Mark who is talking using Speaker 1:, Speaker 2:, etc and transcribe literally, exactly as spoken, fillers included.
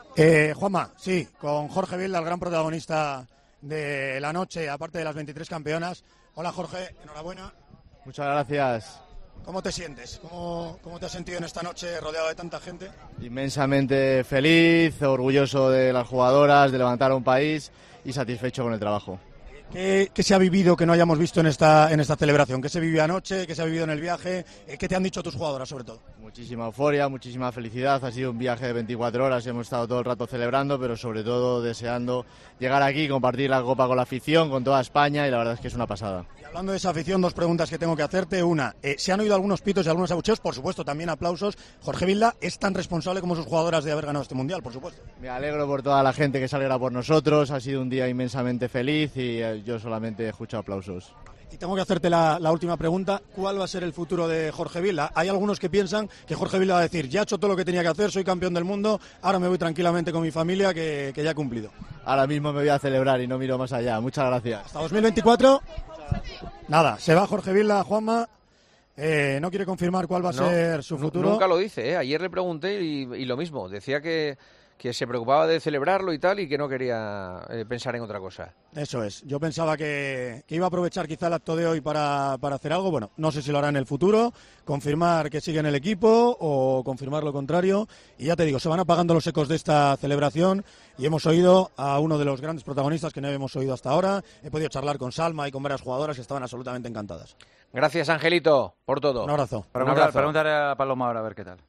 Speaker 1: Eh, Juanma, sí, con Jorge Vilda, el gran protagonista de la noche, aparte de las veintitrés campeonas. Hola Jorge, enhorabuena.
Speaker 2: Muchas gracias.
Speaker 1: ¿Cómo te sientes? ¿Cómo, cómo te has sentido en esta noche rodeado de tanta gente?
Speaker 2: Inmensamente feliz, orgulloso de las jugadoras, de levantar a un país y satisfecho con el trabajo.
Speaker 1: ¿Qué, qué se ha vivido que no hayamos visto en esta, en esta celebración? ¿Qué se vivió anoche? ¿Qué se ha vivido en el viaje? ¿Qué te han dicho tus jugadoras sobre todo?
Speaker 2: Muchísima euforia, muchísima felicidad. Ha sido un viaje de veinticuatro horas, hemos estado todo el rato celebrando, pero sobre todo deseando llegar aquí, compartir la copa con la afición, con toda España, y la verdad es que es una pasada.
Speaker 1: Y hablando de esa afición, dos preguntas que tengo que hacerte. Una, eh, ¿se han oído algunos pitos y algunos abucheos? Por supuesto, también aplausos. Jorge Vilda es tan responsable como sus jugadoras de haber ganado este Mundial, por supuesto.
Speaker 2: Me alegro por toda la gente que se alegra por nosotros, ha sido un día inmensamente feliz y eh, yo solamente he escuchado aplausos.
Speaker 1: Y tengo que hacerte la, la última pregunta. ¿Cuál va a ser el futuro de Jorge Vilda? Hay algunos que piensan que Jorge Vilda va a decir, ya he hecho todo lo que tenía que hacer, soy campeón del mundo, ahora me voy tranquilamente con mi familia que, que ya he cumplido.
Speaker 2: Ahora mismo me voy a celebrar y no miro más allá. Muchas gracias.
Speaker 1: Hasta dos mil veinticuatro. Nada, se va Jorge Vilda, Juanma. Eh, no quiere confirmar cuál va a
Speaker 3: No,
Speaker 1: ser su futuro.
Speaker 3: Nunca lo dice, ¿eh? Ayer le pregunté y, y lo mismo. Decía que, que se preocupaba de celebrarlo y tal y que no quería eh, pensar en otra cosa.
Speaker 1: Eso es. Yo pensaba que, que iba a aprovechar quizá el acto de hoy para, para hacer algo. Bueno, no sé si lo hará en el futuro, confirmar que sigue en el equipo o confirmar lo contrario. Y ya te digo, se van apagando los ecos de esta celebración y hemos oído a uno de los grandes protagonistas que no habíamos oído hasta ahora. He podido charlar con Salma y con varias jugadoras que estaban absolutamente encantadas.
Speaker 3: Gracias, Angelito, por todo.
Speaker 1: Un abrazo.
Speaker 3: Un abrazo.
Speaker 4: Preguntaré a Paloma ahora a ver qué tal.